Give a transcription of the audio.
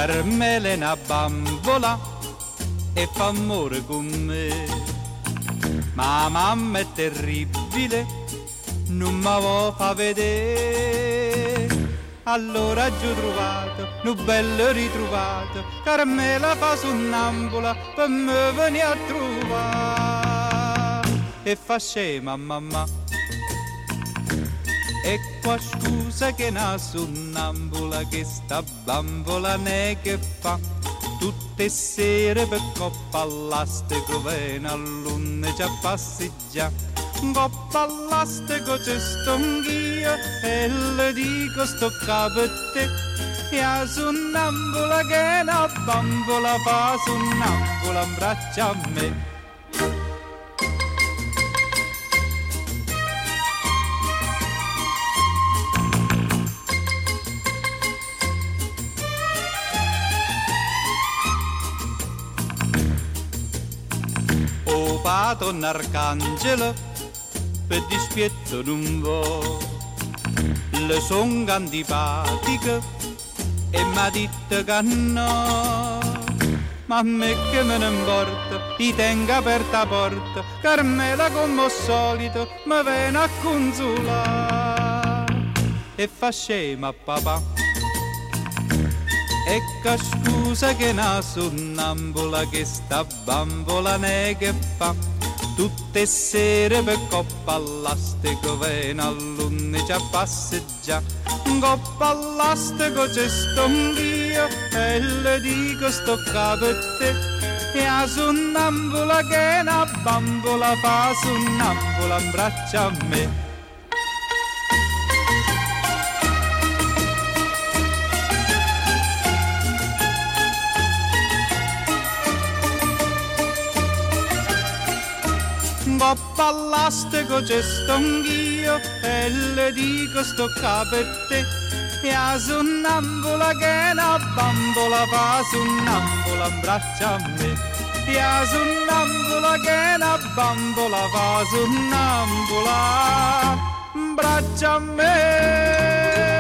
Carmela è una bambola e fa amore con me. Ma mamma è terribile, non mi vuoi fa vedere. Allora giù trovato, un bello ritrovato, Carmela fa sonnambula per me venire a trovare. E fa scema mamma, e qua scusa che na sonnambula, che sta bambola ne che fa. Tutte sere per coppa all'astico viene a luna già passeggia. Coppa all'astico c'è sto anch'io e le dico sto capo a te. E a sonnambula che una bambola fa sonnambula in braccia a me. O pato un arcangelo per dispietto non vo, le son antipatiche e m'ha detto che no. Ma a me che me ne importa, ti tengo aperta la porta, Carmela come al solito mi viene a consolare. E fa scema papà, ecco scusa che na sonnambula, che sta bambola ne che fa. Tutte sere per coppa all'astico viene a luna già passeggia. Coppa all'astico c'è sto anch'io e le dico sto capo a te. E a sonnambula che una bambola fa sonnambula in braccia a me. Coppa all'astico c'è sto anch'io e le dico sto capo a te. E a sonnambula che una bambola fa sonnambula in braccia a me. E a sonnambula che una bambola fa sonnambula in braccia a me.